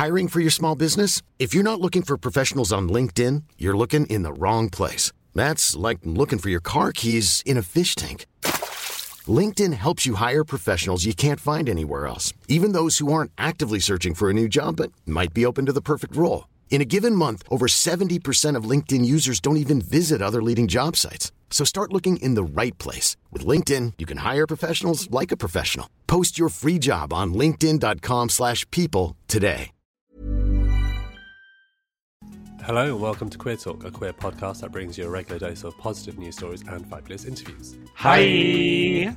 Hiring for your small business? If you're not looking for professionals on LinkedIn, you're looking in the wrong place. That's like looking for your car keys in a fish tank. LinkedIn helps you hire professionals you can't find anywhere else, even those who aren't actively searching for a new job but might be open to the perfect role. In a given month, over 70% of LinkedIn users don't even visit other leading job sites. So start looking in the right place. With LinkedIn, you can hire professionals like a professional. Post your free job on linkedin.com/people today. Hello and welcome to Queer Talk, a queer podcast that brings you a regular dose of positive news stories and fabulous interviews. Hi!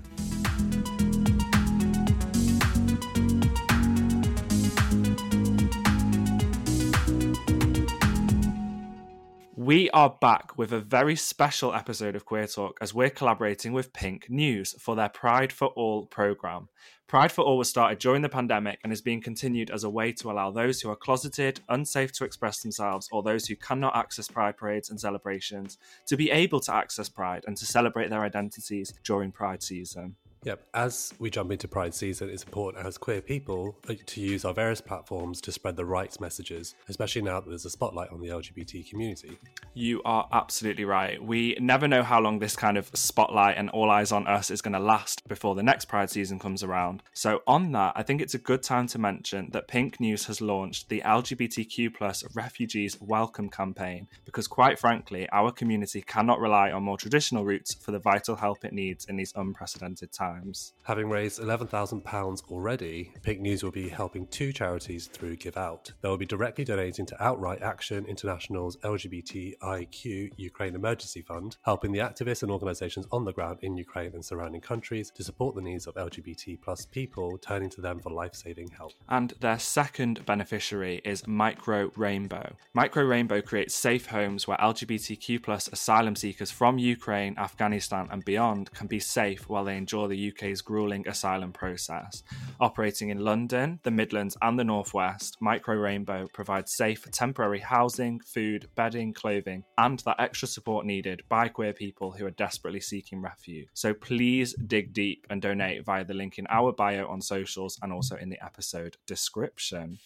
We are back with a very special episode of Queer Talk as we're collaborating with Pink News for their Pride for All programme. Pride for All was started during the pandemic and is being continued as a way to allow those who are closeted, unsafe to express themselves, or those who cannot access Pride parades and celebrations to be able to access Pride and to celebrate their identities during Pride season. Yep, as we jump into Pride season, it's important as queer people to use our various platforms to spread the right messages, especially now that there's a spotlight on the LGBT community. You are absolutely right. We never know how long this kind of spotlight and all eyes on us is going to last before the next Pride season comes around. So on that, I think it's a good time to mention that Pink News has launched the LGBTQ+ Refugees Welcome campaign because quite frankly, our community cannot rely on more traditional routes for the vital help it needs in these unprecedented times. Having raised £11,000 already, Pink News will be helping two charities through Give Out. They will be directly donating to Outright Action International's LGBTIQ Ukraine Emergency Fund, helping the activists and organisations on the ground in Ukraine and surrounding countries to support the needs of LGBT+ people, turning to them for life-saving help. And their second beneficiary is Micro Rainbow. Micro Rainbow creates safe homes where LGBTQ+ asylum seekers from Ukraine, Afghanistan and beyond can be safe while they endure the UK's gruelling asylum process. Operating in London, the Midlands and the Northwest, Micro Rainbow provides safe temporary housing, food, bedding, clothing and that extra support needed by queer people who are desperately seeking refuge. So please dig deep and donate via the link in our bio on socials and also in the episode description.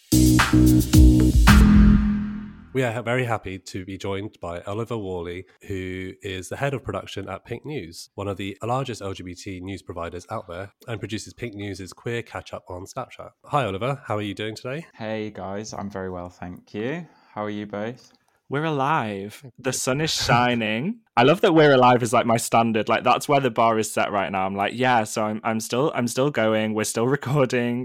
We are very happy to be joined by Oliver Worley, who is the head of production at Pink News, one of the largest LGBT news providers out there, and produces Pink News' Queer Catch-Up on Snapchat. Hi Oliver, how are you doing today? Hey guys, I'm very well, thank you. How are you both? We're alive. The sun is shining. I love that we're alive is like my standard. Like that's where the bar is set right now. I'm like, yeah, so I'm still going. We're still recording.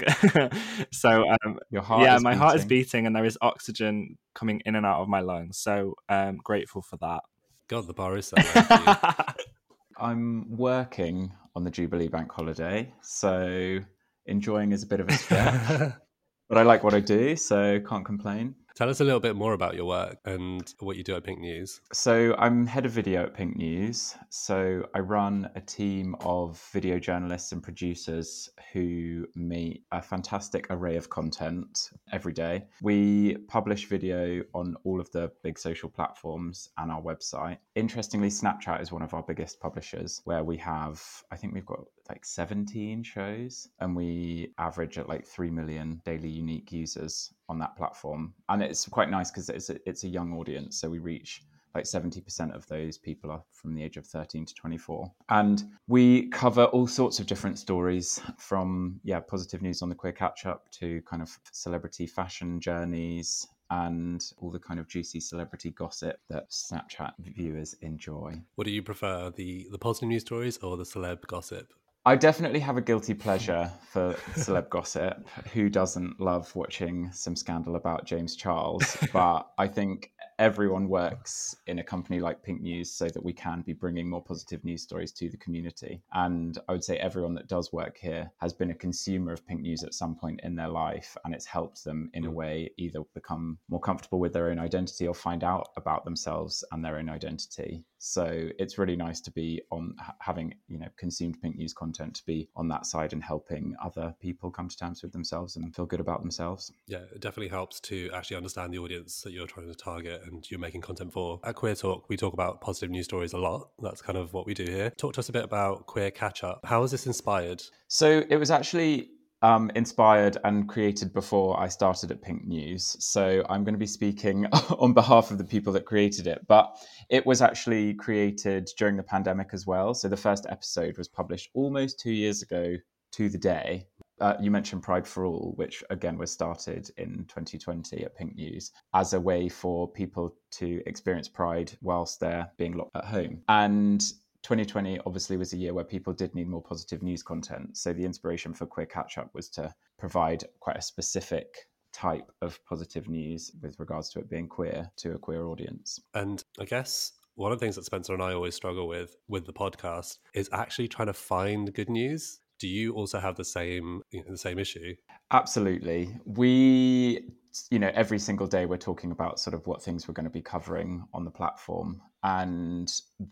So Your heart is my beating. heart is beating and there is oxygen coming in and out of my lungs. So grateful for that. God, the bar is set right for you. I'm working on the Jubilee Bank holiday, so enjoying is a bit of a stretch. But I like what I do, so can't complain. Tell us a little bit more about your work and what you do at Pink News. So I'm head of video at Pink News. So I run a team of video journalists and producers who meet a fantastic array of content every day. We publish video on all of the big social platforms and our website. Interestingly, Snapchat is one of our biggest publishers where we have, I think we've got like 17 shows and we average at like 3 million daily unique users on that platform. And it's quite nice because it's a young audience. So we reach like 70% of those people are from the age of 13 to 24. And we cover all sorts of different stories from, positive news on the Queer Catch-Up to kind of celebrity fashion journeys and all the kind of juicy celebrity gossip that Snapchat viewers enjoy. What do you prefer, the positive news stories or the celeb gossip? I definitely have a guilty pleasure for celeb gossip. Who doesn't love watching some scandal about James Charles? But I think everyone works in a company like Pink News so that we can be bringing more positive news stories to the community. And I would say everyone that does work here has been a consumer of Pink News at some point in their life, and it's helped them in a way either become more comfortable with their own identity or find out about themselves and their own identity. So it's really nice to be on having, consumed Pink News content, to be on that side and helping other people come to terms with themselves and feel good about themselves. Yeah, it definitely helps to actually understand the audience that you're trying to target and you're making content for. At Queer Talk, we talk about positive news stories a lot. That's kind of what we do here. Talk to us a bit about Queer Catch-Up. How was this inspired? So it was actually inspired and created before I started at Pink News. So I'm going to be speaking on behalf of the people that created it. But it was actually created during the pandemic as well. So the first episode was published almost 2 years ago to the day. You mentioned Pride for All, which again was started in 2020 at Pink News as a way for people to experience Pride whilst they're being locked at home. And 2020 obviously was a year where people did need more positive news content. So the inspiration for Queer Catch Up was to provide quite a specific type of positive news with regards to it being queer to a queer audience. And I guess one of the things that Spencer and I always struggle with the podcast is actually trying to find good news. Do you also have the same issue? Absolutely. We, every single day we're talking about sort of what things we're going to be covering on the platform. And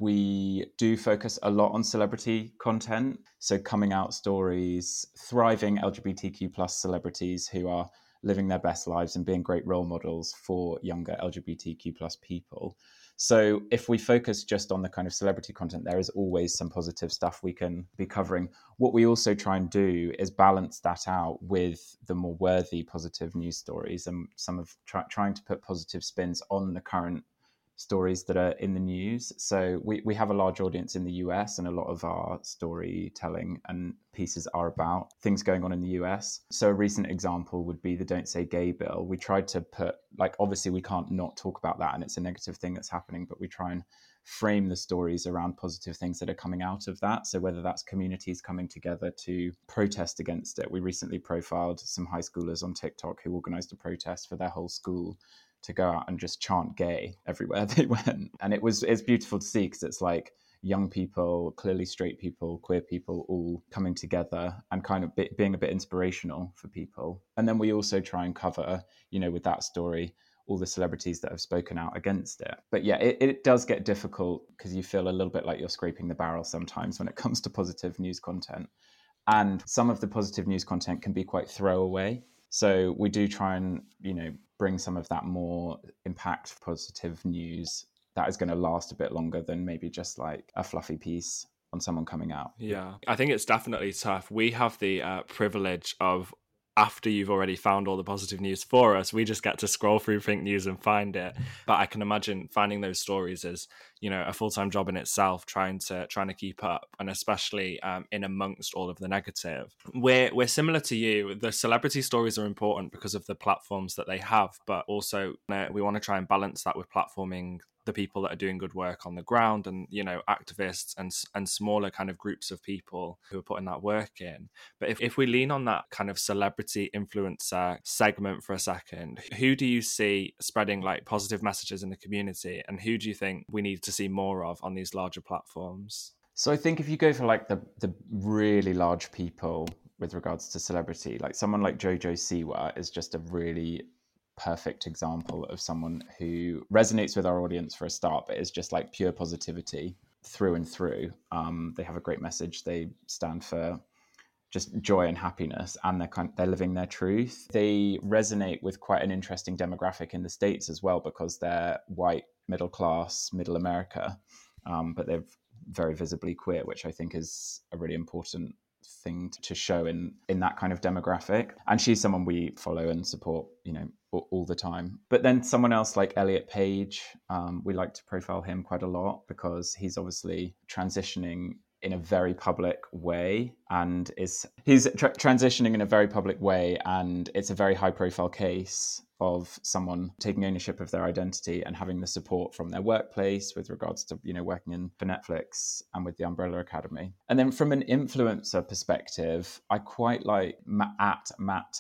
we do focus a lot on celebrity content. So coming out stories, thriving LGBTQ plus celebrities who are living their best lives and being great role models for younger LGBTQ plus people. So if we focus just on the kind of celebrity content, there is always some positive stuff we can be covering. What we also try and do is balance that out with the more worthy positive news stories and some of trying to put positive spins on the current stories that are in the news. So we have a large audience in the US, and a lot of our storytelling and pieces are about things going on in the US. So a recent example would be the Don't Say Gay bill. We tried to put, obviously we can't not talk about that and it's a negative thing that's happening, but we try and frame the stories around positive things that are coming out of that. So whether that's communities coming together to protest against it. We recently profiled some high schoolers on TikTok who organized a protest for their whole school to go out and just chant gay everywhere they went. And it's beautiful to see, because it's like young people, clearly straight people, queer people, all coming together and kind of being a bit inspirational for people. And then we also try and cover, with that story, all the celebrities that have spoken out against it. But yeah, it does get difficult because you feel a little bit like you're scraping the barrel sometimes when it comes to positive news content. And some of the positive news content can be quite throwaway. So we do try and, bring some of that more impact positive news that is going to last a bit longer than maybe just like a fluffy piece on someone coming out. Yeah, I think it's definitely tough. We have the privilege of, after you've already found all the positive news for us, we just get to scroll through Pink News and find it. But I can imagine finding those stories is, a full-time job in itself, trying to keep up, and especially in amongst all of the negative. We're similar to you. The celebrity stories are important because of the platforms that they have, but also we want to try and balance that with platforming the people that are doing good work on the ground, and activists and smaller kind of groups of people who are putting that work in. But if we lean on that kind of celebrity influencer segment for a second, who do you see spreading like positive messages in the community, and who do you think we need to see more of on these larger platforms? So I think if you go for like the really large people with regards to celebrity, like someone like Jojo Siwa is just a really perfect example of someone who resonates with our audience for a start, but is just like pure positivity through and through. They have a great message. They stand for just joy and happiness, and they're living their truth. They resonate with quite an interesting demographic in the States as well, because they're white, middle class, middle America, but they're very visibly queer, which I think is a really important thing to show in that kind of demographic. And she's someone we follow and support, all the time. But then someone else like Elliot Page, we like to profile him quite a lot because he's obviously transitioning in a very public way, and he's transitioning in a very public way, and it's a very high profile case of someone taking ownership of their identity and having the support from their workplace with regards to working for Netflix and with the Umbrella Academy. And then from an influencer perspective, I quite like at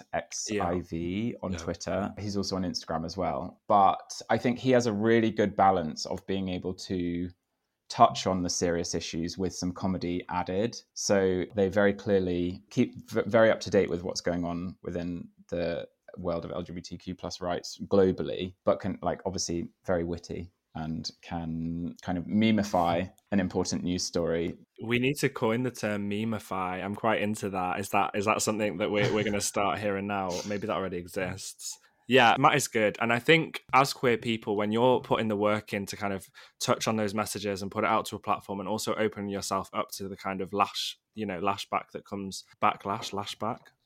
MattXIV on Twitter. He's also on Instagram as well, but I think he has a really good balance of being able to touch on the serious issues with some comedy added. So they very clearly keep very up to date with what's going on within the world of LGBTQ plus rights globally, but can obviously very witty and can kind of memify an important news story. We need to coin the term memify. I'm quite into that. Is that something that we're going to start here and now? Maybe that already exists. Yeah, Matt is good. And I think as queer people, when you're putting the work in to kind of touch on those messages and put it out to a platform, and also open yourself up to the kind of lashback that comes, lashback.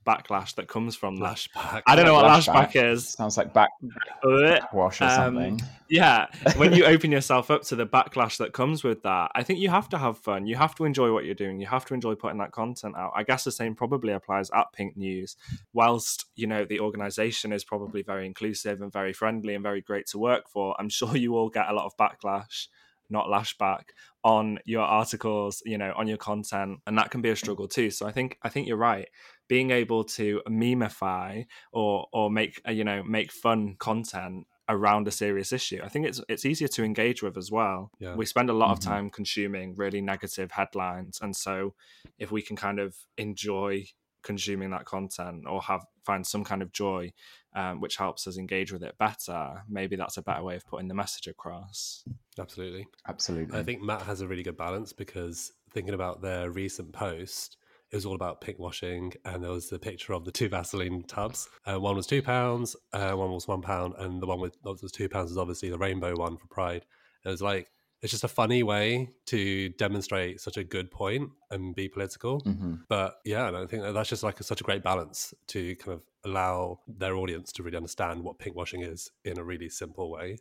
backlash that comes from that. Lashback. I don't know what lashback is. Sounds like backwash or something. Yeah, when you open yourself up to the backlash that comes with that, I think you have to have fun. You have to enjoy what you're doing. You have to enjoy putting that content out. I guess the same probably applies at Pink News. Whilst, you know, the organisation is probably very inclusive and very friendly and very great to work for, I'm sure you all get a lot of backlash, not lashback, on your articles, you know, on your content, and that can be a struggle too. So I think you're right. Being able to memeify or make make fun content around a serious issue, I think it's easier to engage with as well. Yeah. We spend a lot of time consuming really negative headlines, and so if we can kind of enjoy consuming that content or find some kind of joy, which helps us engage with it better, maybe that's a better way of putting the message across. Absolutely. I think Matt has a really good balance, because thinking about their recent post, it was all about pink washing, and there was the picture of the 2 Vaseline tubs. One was £2, one was £1, and the one that was £2 was obviously the rainbow one for Pride. And it was like, it's just a funny way to demonstrate such a good point and be political. But yeah, I think that's just like such a great balance to kind of allow their audience to really understand what pinkwashing is in a really simple way.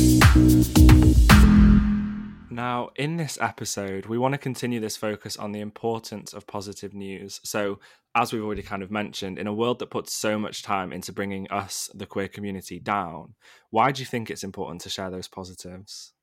Now, in this episode, we want to continue this focus on the importance of positive news. So, as we've already kind of mentioned, in a world that puts so much time into bringing us, the queer community, down, why do you think it's important to share those positives?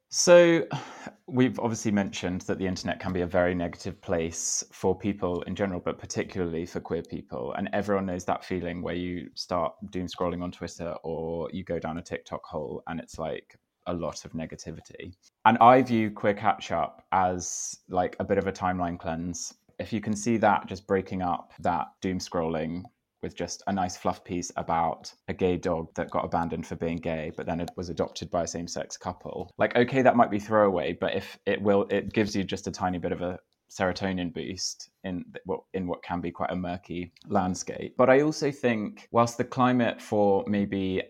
So we've obviously mentioned that the internet can be a very negative place for people in general, but particularly for queer people. And everyone knows that feeling where you start doom scrolling on Twitter or you go down a TikTok hole and it's like a lot of negativity. And I view Queer Catch Up as like a bit of a timeline cleanse. If you can see that just breaking up that doom scrolling with just a nice fluff piece about a gay dog that got abandoned for being gay, but then it was adopted by a same-sex couple. Like, okay, that might be throwaway, but if it gives you just a tiny bit of a serotonin boost in what can be quite a murky landscape. But I also think, whilst the climate for maybe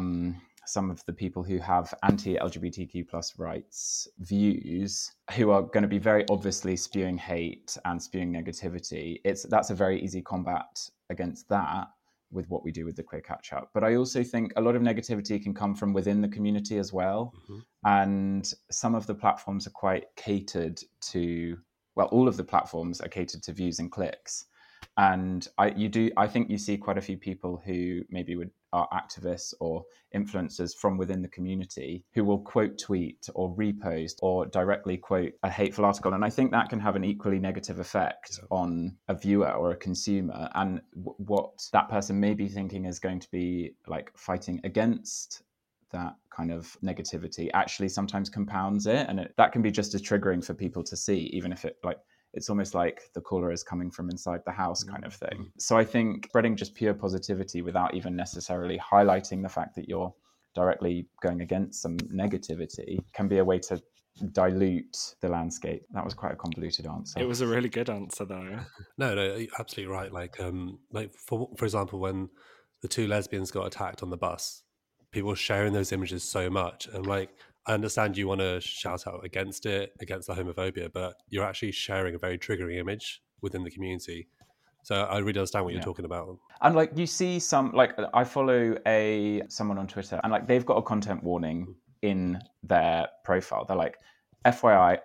some of the people who have anti-LGBTQ plus rights views, who are going to be very obviously spewing hate and spewing negativity, that's a very easy combat against that with what we do with the Queer Catch Up. But I also think a lot of negativity can come from within the community as well. And some of the platforms are quite catered to, well, all of the platforms are catered to views and clicks. And I think you see quite a few people who maybe are activists or influencers from within the community who will quote tweet or repost or directly quote a hateful article. And I think that can have an equally negative effect on a viewer or a consumer. And what that person may be thinking is going to be like fighting against that kind of negativity actually sometimes compounds it. And that can be just as triggering for people to see, even if it's almost like the caller is coming from inside the house kind of thing. So I think spreading just pure positivity without even necessarily highlighting the fact that you're directly going against some negativity can be a way to dilute the landscape. That was quite a convoluted answer. It was a really good answer, though. No, you're absolutely right. Like for example, when the 2 lesbians got attacked on the bus, people were sharing those images so much, and like, I understand you want to shout out against the homophobia, but you're actually sharing a very triggering image within the community. So I really understand what you're talking about. And like, you see some, like, I follow someone on Twitter, and like, they've got a content warning in their profile. They're like, FYI,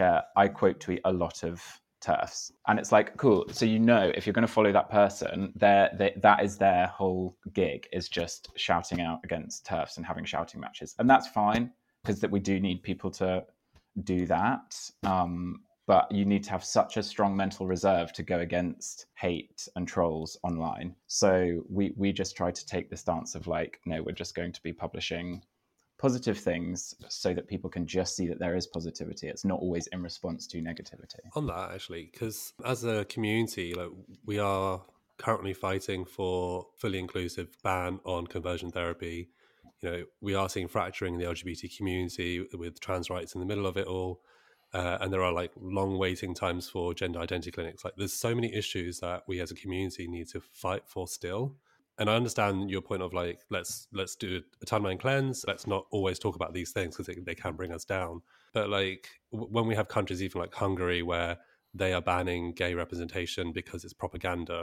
I quote tweet a lot of TERFs. And it's like, cool. So, if you're going to follow that person, that is their whole gig, is just shouting out against TERFs and having shouting matches. And that's fine, because that we do need people to do that. But you need to have such a strong mental reserve to go against hate and trolls online. So we just try to take the stance of like, no, we're just going to be publishing positive things so that people can just see that there is positivity. It's not always in response to negativity. On that, actually, because as a community, like, we are currently fighting for fully inclusive ban on conversion therapy. We are seeing fracturing in the LGBT community with trans rights in the middle of it all. And there are like long waiting times for gender identity clinics. Like, there's so many issues that we as a community need to fight for still. And I understand your point of like, let's do a timeline cleanse. Let's not always talk about these things because they can bring us down. But like, when we have countries even like Hungary where they are banning gay representation because it's propaganda,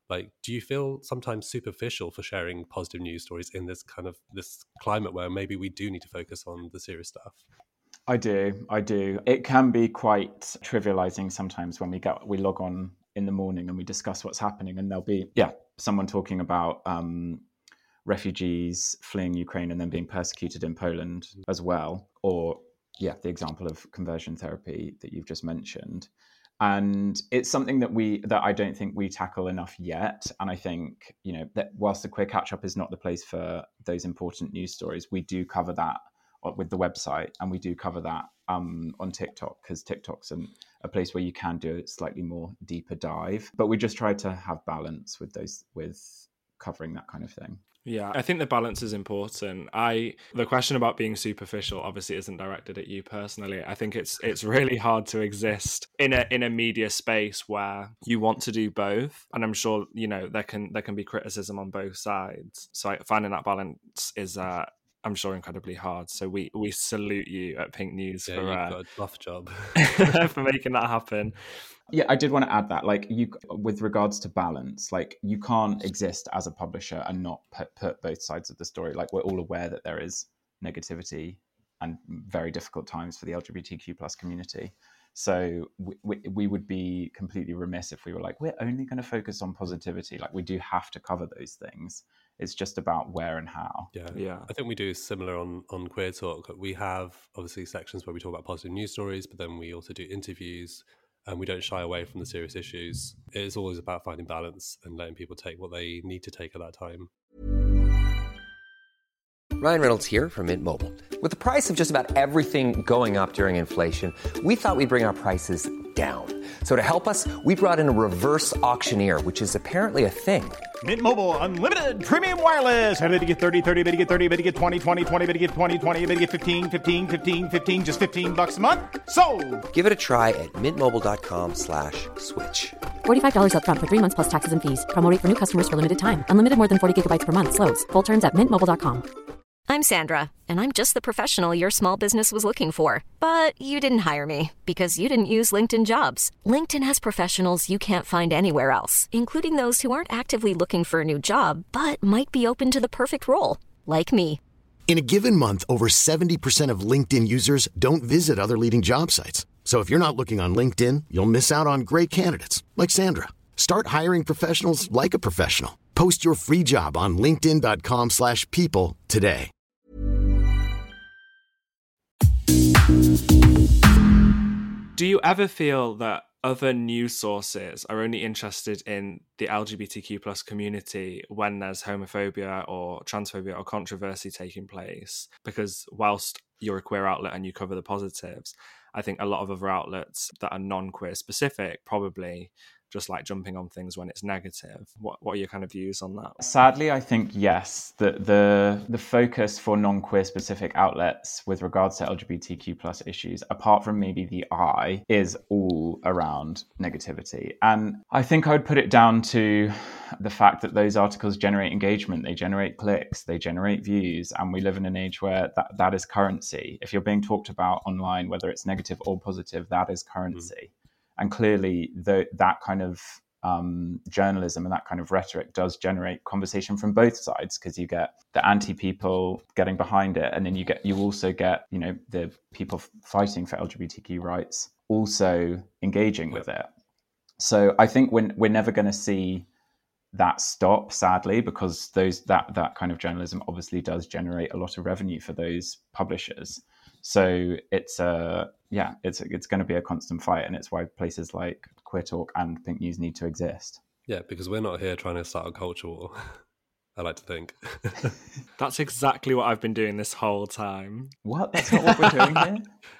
Like, do you feel sometimes superficial for sharing positive news stories in this kind of this climate where maybe we do need to focus on the serious stuff? I do. It can be quite trivializing sometimes when we log on in the morning and we discuss what's happening, and there'll be someone talking about refugees fleeing Ukraine and then being persecuted in Poland as well, or the example of conversion therapy that you've just mentioned. And it's something that I don't think we tackle enough yet. And I think, that whilst the Queer Catch Up is not the place for those important news stories, we do cover that with the website, and we do cover that on TikTok, because TikTok's a place where you can do a slightly more deeper dive. But we just try to have balance with covering that kind of thing. Yeah, I think the balance is important. The question about being superficial obviously isn't directed at you personally. I think it's really hard to exist in a media space where you want to do both, and I'm sure there can be criticism on both sides. So finding that balance is I'm sure incredibly hard. So we salute you at Pink News for you've got a tough job for making that happen. Yeah, I did want to add that, with regards to balance, you can't exist as a publisher and not put both sides of the story. We're all aware that there is negativity and very difficult times for the LGBTQ plus community. So we would be completely remiss if we were we're only going to focus on positivity. We do have to cover those things. It's just about where and how. Yeah. I think we do similar on Queer Talk. We have obviously sections where we talk about positive news stories, but then we also do interviews, and we don't shy away from the serious issues. It is always about finding balance and letting people take what they need to take at that time. Ryan Reynolds here from Mint Mobile. With the price of just about everything going up during inflation, we thought we'd bring our prices down. So to help us, we brought in a reverse auctioneer, which is apparently a thing. Mint Mobile Unlimited Premium Wireless. How to get 30, 30, bit to get 30, bit to get 20, 20, 20, bit to get 20, 20, bit to get 15, 15, 15, 15, just $15 a month? Sold! Give it a try at mintmobile.com/switch. $45 up front for 3 months plus taxes and fees. Promo rate for new customers for limited time. Unlimited more than 40 gigabytes per month. Slows full terms at mintmobile.com. I'm Sandra, and I'm just the professional your small business was looking for. But you didn't hire me because you didn't use LinkedIn Jobs. LinkedIn has professionals you can't find anywhere else, including those who aren't actively looking for a new job, but might be open to the perfect role, like me. In a given month, over 70% of LinkedIn users don't visit other leading job sites. So if you're not looking on LinkedIn, you'll miss out on great candidates like Sandra. Start hiring professionals like a professional. Post your free job on linkedin.com/people today. Do you ever feel that other news sources are only interested in the LGBTQ plus community when there's homophobia or transphobia or controversy taking place? Because whilst you're a queer outlet and you cover the positives, I think a lot of other outlets that are non-queer specific probably just jumping on things when it's negative. What are your kind of views on that? Sadly, I think yes, the focus for non-queer specific outlets with regards to LGBTQ plus issues, apart from maybe the I, is all around negativity. And I think I would put it down to the fact that those articles generate engagement, they generate clicks, they generate views, and we live in an age where that is currency. If you're being talked about online, whether it's negative or positive, that is currency. And clearly that kind of journalism and that kind of rhetoric does generate conversation from both sides, because you get the anti-people getting behind it, and then you also get the people fighting for LGBTQ rights also engaging with it. So I think we're never going to see that stop, sadly, because that kind of journalism obviously does generate a lot of revenue for those publishers. So it's going to be a constant fight, and it's why places like Queer Talk and Pink News need to exist. Yeah, because we're not here trying to start a culture war. I like to think. That's exactly what I've been doing this whole time. What? That's not what we're doing here?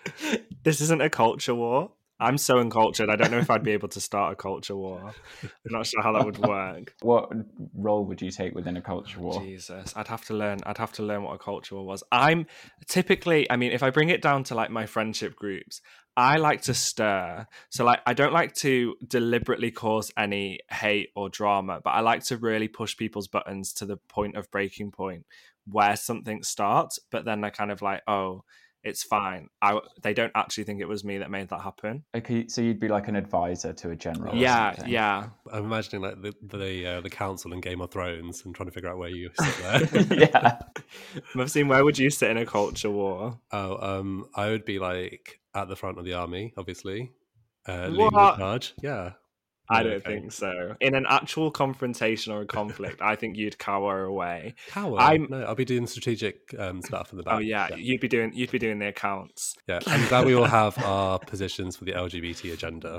This isn't a culture war. I'm so uncultured. I don't know if I'd be able to start a culture war. I'm not sure how that would work. What role would you take within a culture war? Jesus, I'd have to learn what a culture war was. I'm typically, if I bring it down to my friendship groups, I like to stir. So I don't like to deliberately cause any hate or drama, but I like to really push people's buttons to the point of breaking point where something starts, but then they're kind of oh, It's fine. They don't actually think it was me that made that happen. Okay, so you'd be like an advisor to a general. Yeah, or something. yeah. I'm imagining like the council in Game of Thrones and trying to figure out where you sit there. Yeah. Mufseen, where would you sit in a culture war? I would be like at the front of the army, obviously, leading the What? charge. Yeah. I No, don't okay. think so. In an actual confrontation or a conflict, I think you'd cower away. Cower? No, I'll be doing strategic stuff in the back. Oh yeah, you'd be doing the accounts. Yeah, I'm glad we all have our positions for the LGBT agenda.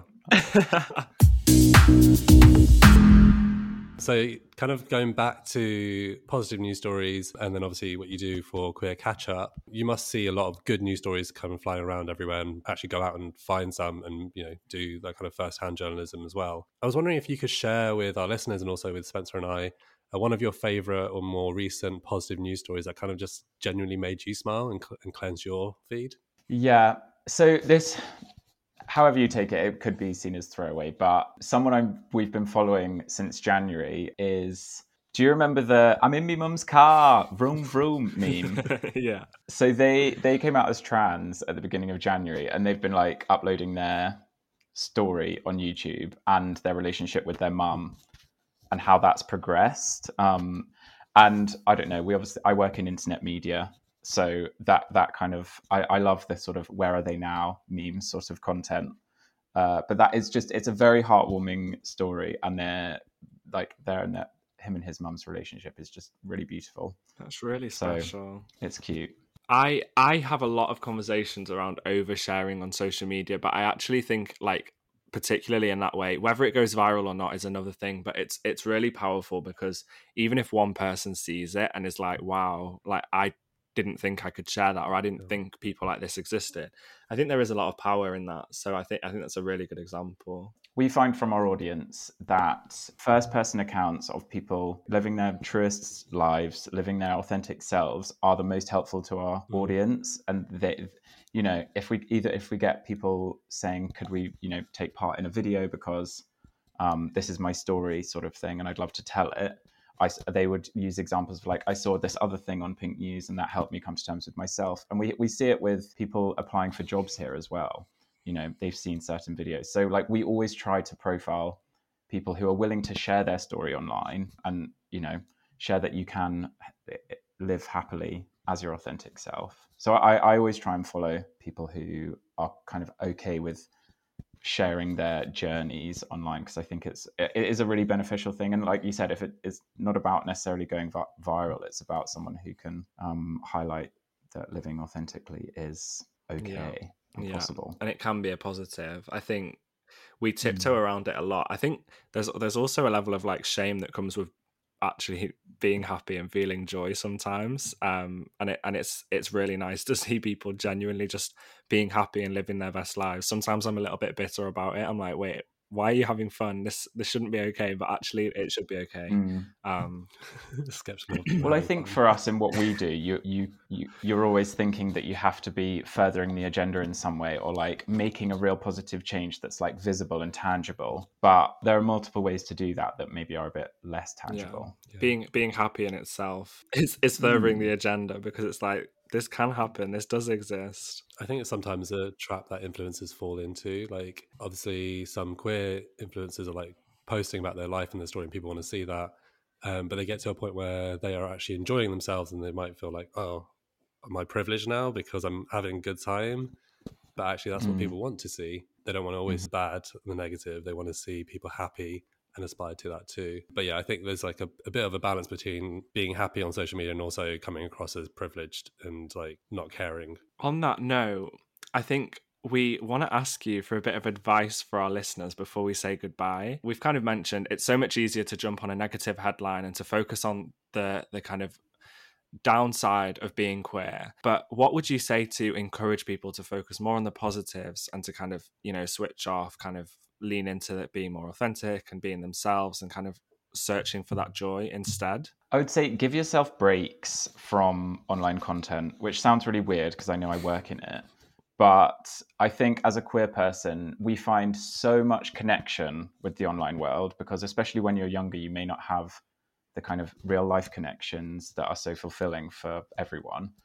So kind of going back to positive news stories and then obviously what you do for Queer Catch Up, you must see a lot of good news stories come flying around everywhere and actually go out and find some and, you know, do that kind of first-hand journalism as well. I was wondering if you could share with our listeners and also with Spencer and I one of your favourite or more recent positive news stories that kind of just genuinely made you smile and cleanse your feed. Yeah. So this, however you take it, it could be seen as throwaway, but someone we've been following since January is, do you remember the "I'm in me mum's car, vroom vroom" meme? Yeah. So they came out as trans at the beginning of January, and they've been like uploading their story on YouTube and their relationship with their mum and how that's progressed. And I don't know, I work in internet media. So that kind of, I love this sort of "where are they now" meme sort of content. But that is just, it's a very heartwarming story. And him and his mum's relationship is just really beautiful. That's really special. So it's cute. I have a lot of conversations around oversharing on social media, but I actually think like, particularly in that way, whether it goes viral or not is another thing, but it's really powerful because even if one person sees it and is like, wow, like I didn't think I could share that, or I didn't think people like this existed, I think there is a lot of power in that. So I think that's a really good example. We find from our audience that first-person accounts of people living their truest lives, living their authentic selves, are the most helpful to our audience. And they, you know, if we get people saying, "Could we, you know, take part in a video because this is my story," sort of thing, and I'd love to tell it. They would use examples of like, "I saw this other thing on Pink News and that helped me come to terms with myself." And we see it with people applying for jobs here as well. You know, they've seen certain videos. So like, we always try to profile people who are willing to share their story online and, you know, share that you can live happily as your authentic self. So I always try and follow people who are kind of okay with sharing their journeys online, because I think it is a really beneficial thing. And like you said, if it is not about necessarily going viral, it's about someone who can highlight that living authentically is okay and possible. And it can be a positive. I think we tiptoe around it a lot. I think there's also a level of like shame that comes with actually being happy and feeling joy sometimes, and it's really nice to see people genuinely just being happy and living their best lives. Sometimes I'm a little bit bitter about it. I'm like, wait, why are you having fun? This shouldn't be okay, but actually it should be okay. Well, I think for us in what we do, you're always thinking that you have to be furthering the agenda in some way, or like making a real positive change that's like visible and tangible. But there are multiple ways to do that maybe are a bit less tangible. Yeah. Being happy in itself is furthering the agenda, because it's like, this can happen, this does exist. I think it's sometimes a trap that influencers fall into. Like, obviously some queer influencers are like posting about their life and their story and people want to see that, but they get to a point where they are actually enjoying themselves and they might feel like, oh, am I privileged now because I'm having a good time? But actually that's what people want to see. They don't want to always bad the negative. They want to see people happy and aspire to that too. But yeah, I think there's like a bit of a balance between being happy on social media and also coming across as privileged and like not caring. On that note, I think we want to ask you for a bit of advice for our listeners before we say goodbye. We've kind of mentioned it's so much easier to jump on a negative headline and to focus on the kind of downside of being queer. But what would you say to encourage people to focus more on the positives and to kind of, you know, switch off, kind of lean into it, being more authentic and being themselves and kind of searching for that joy instead? I would say give yourself breaks from online content, which sounds really weird because I know I work in it. But I think as a queer person, we find so much connection with the online world, because especially when you're younger, you may not have the kind of real life connections that are so fulfilling for everyone.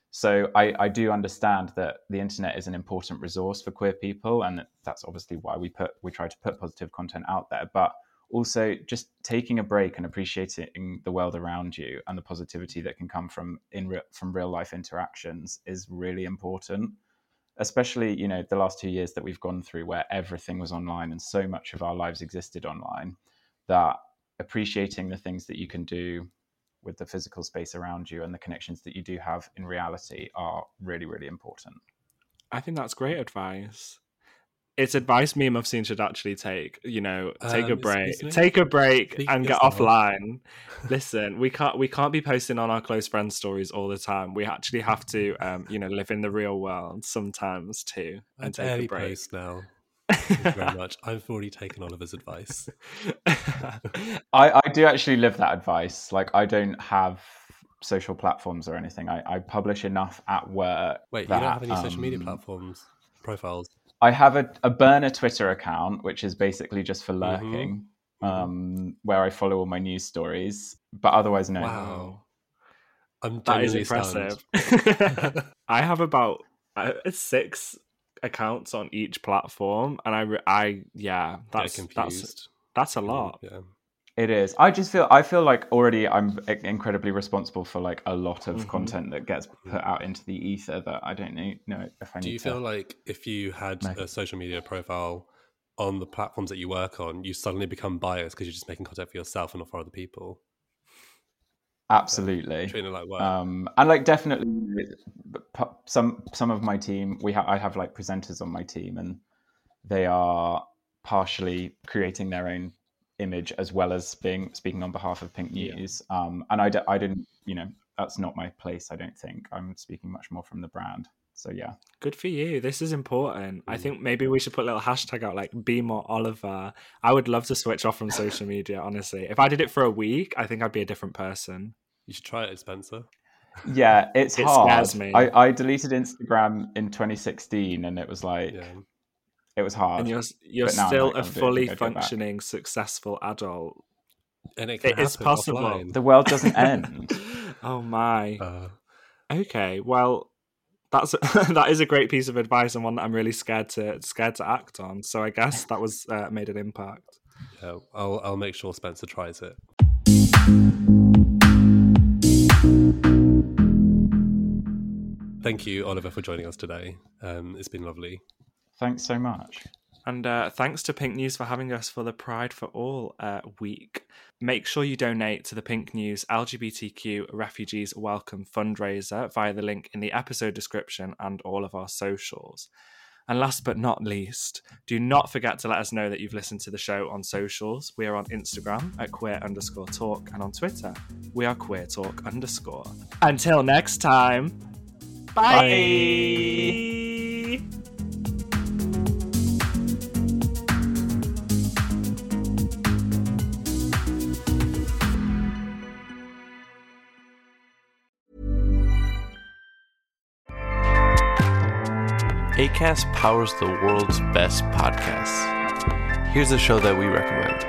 So I do understand that the internet is an important resource for queer people, and that's obviously why we try to put positive content out there. But also just taking a break and appreciating the world around you and the positivity that can come from real life interactions is really important. Especially, the last 2 years that we've gone through, where everything was online and so much of our lives existed online, that appreciating the things that you can do with the physical space around you and the connections that you do have in reality are really, really important. I think that's great advice. It's advice me and Mufseen should actually take. Take a break and get offline. Listen, we can't be posting on our close friend stories all the time. We actually have to, live in the real world sometimes too, and take a break. Post now. Thank you very much. I've already taken Oliver's advice. I do actually live that advice. Like, I don't have social platforms or anything. I publish enough at work. Wait, you don't have any social media platforms, profiles? I have a burner Twitter account, which is basically just for lurking, where I follow all my news stories. But otherwise, no. Wow. That is impressive. I have about 6 accounts on each platform, and that's a lot. Yeah. It is. I feel like already I'm incredibly responsible for like a lot of content that gets put out into the ether that I don't know if I need to. Do you feel like if you had a social media profile on the platforms that you work on, you suddenly become biased because you're just making content for yourself and not for other people? Absolutely. Treating it like work. And like definitely some of my team, I have like presenters on my team, and they are partially creating their own image as well as speaking on behalf of Pink News. And I didn't, that's not my place. I don't think I'm speaking much more from the brand. So yeah, good for you. This is important. I think maybe we should put a little hashtag out like be more Oliver. I would love to switch off from social media, honestly. If I did it for a week, I think I'd be a different person. You should try it, Spencer. Yeah, it hard. Scares me. I deleted Instagram in 2016 and it was like it was hard. And you're still a fully functioning, successful adult. And it is possible. Offline. The world doesn't end. Oh my. Okay, well, that is a great piece of advice and one that I'm really scared to act on. So I guess that was made an impact. Yeah, I'll make sure Spencer tries it. Thank you, Oliver, for joining us today. It's been lovely. Thanks so much. And thanks to Pink News for having us for the Pride for All week. Make sure you donate to the Pink News LGBTQ Refugees Welcome fundraiser via the link in the episode description and all of our socials. And last but not least, do not forget to let us know that you've listened to the show on socials. We are on Instagram at queer_talk and on Twitter, we are queertalk_. Until next time, bye. Acast powers the world's best podcasts. Here's a show that we recommend.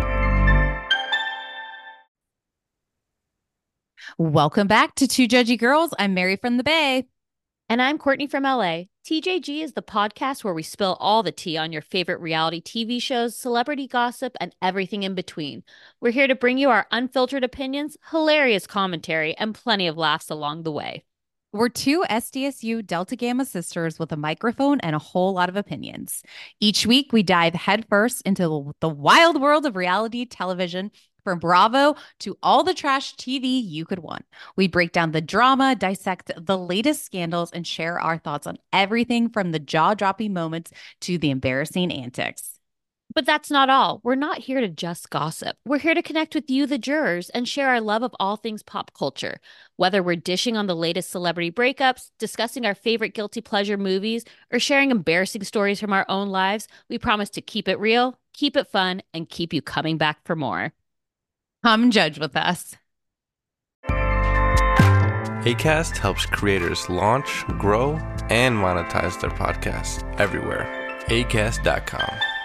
Welcome back to Two Judgy Girls. I'm Mary from the Bay. And I'm Courtney from LA. TJG is the podcast where we spill all the tea on your favorite reality TV shows, celebrity gossip, and everything in between. We're here to bring you our unfiltered opinions, hilarious commentary, and plenty of laughs along the way. We're two SDSU Delta Gamma sisters with a microphone and a whole lot of opinions. Each week, we dive headfirst into the wild world of reality television, from Bravo to all the trash TV you could want. We break down the drama, dissect the latest scandals, and share our thoughts on everything from the jaw-dropping moments to the embarrassing antics. But that's not all. We're not here to just gossip. We're here to connect with you, the jurors, and share our love of all things pop culture. Whether we're dishing on the latest celebrity breakups, discussing our favorite guilty pleasure movies, or sharing embarrassing stories from our own lives, we promise to keep it real, keep it fun, and keep you coming back for more. Come judge with us. Acast helps creators launch, grow, and monetize their podcasts everywhere. Acast.com.